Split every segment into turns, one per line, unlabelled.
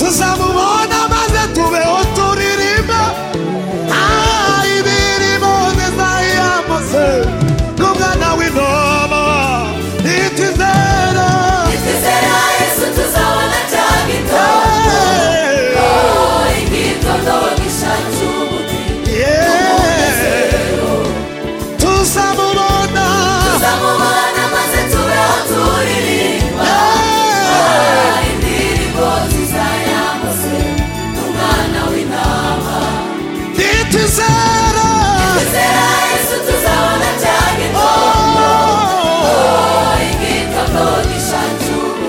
tuzamubona maze tubeho turirimba imirimo nziza yamuze n'umwana w'intama. Nitwizera
Yesu tuzabona cya gitondo, igitondo gishaje umunezero.
tuzamubona
maze tubeho turirimba indirimbo nziza yamuze n'umwana w'intama.
nitwizera
Yesu tuzabona cya gitondo, igitondo gishaje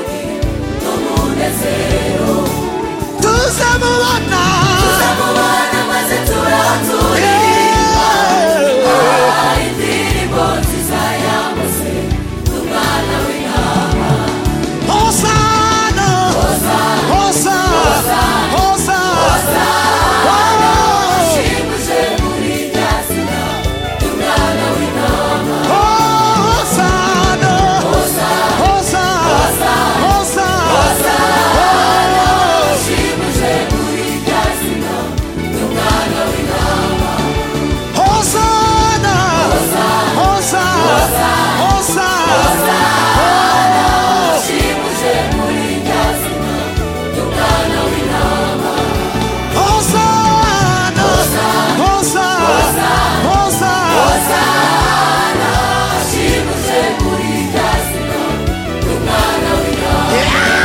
umunezero.
tuzamubona
maze tubeho turirimba indirimbo nziza yamuze n'umwana w'intama.
Hosana Hosana Hosana
Shimuje muri rya zina ry'umwana w'intama.
Hosana Hosana Hosana
Shimuje muri rya zina ry'umwana w'intama.
Hosana Hosana Hosana
Shimuje muri rya zina ry'umwana w'intama.
Hosana Hosana Hosana
Shimuje muri rya zina ry'umwana w'intama.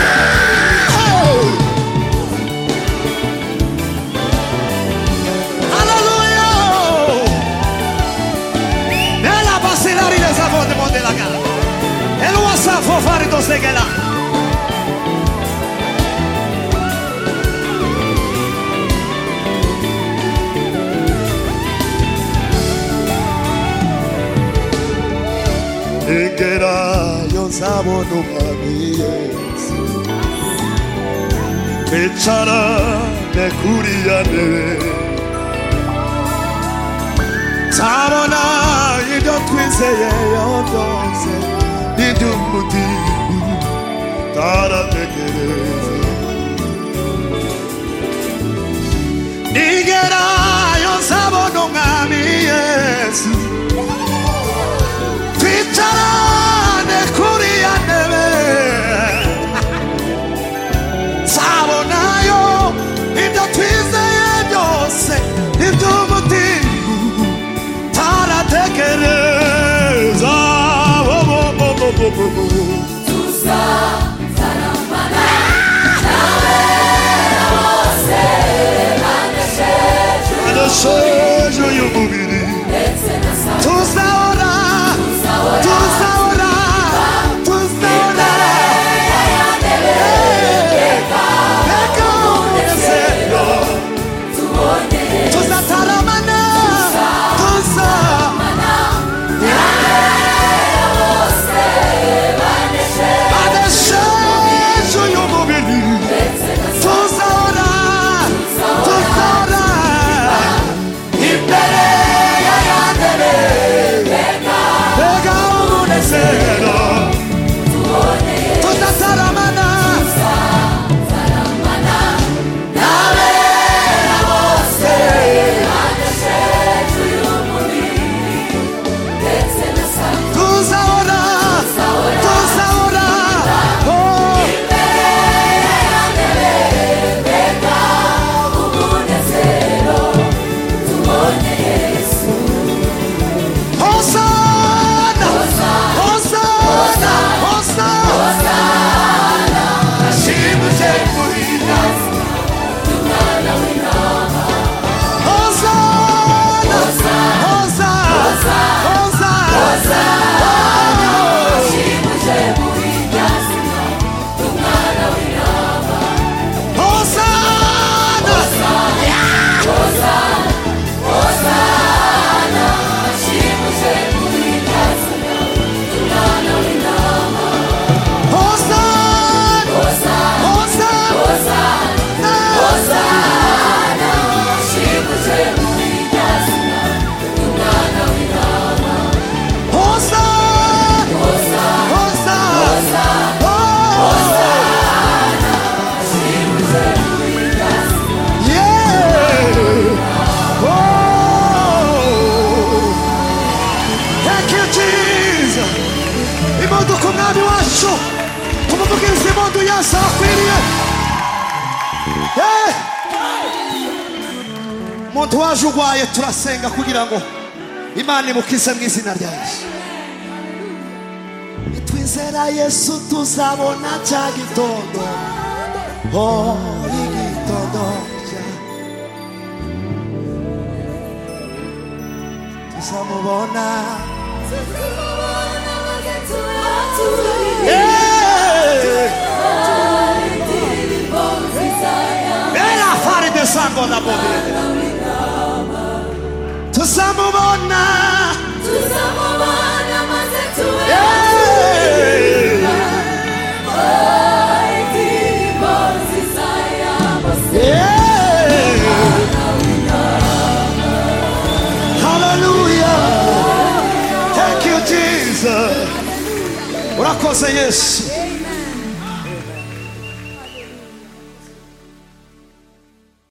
Hallelujah. Nella basilari le savone monte la gara. E lo sa fare dos de gela. Ingera yo sabone umwami Yesu. Kwicara ne kuriya ntebe nzabona ibyo twizeyeyo byose n'iby'umutima taratekereza. ningerayo nzabona umwami Yesu. twicarane kuriya ntebe nzabonayo ibyo twizeye byose iby'umutima taratekereza.
Tuzazarambana n'abera bose banesheje
adasheje y'umubiri
ndetse na Satani.
tuzahora tuzahora tuzahora reka umunezero tuzataramana adasheje y'umubiri tuzahora tuzahora umugizi muntu Yesu akwiriye. Muntu waje urwaye turasenga kugira ngo Imana imukize mu izina rya Yesu. Twizera Yesu tuzabona cya gitondo. Oh, igitondo tuzamubona. Era fare de sangue da bobina. Tuzamubona.
Tuzamubona maze
Hallelujah. Thank you, Jesus. Urakoze Yesu.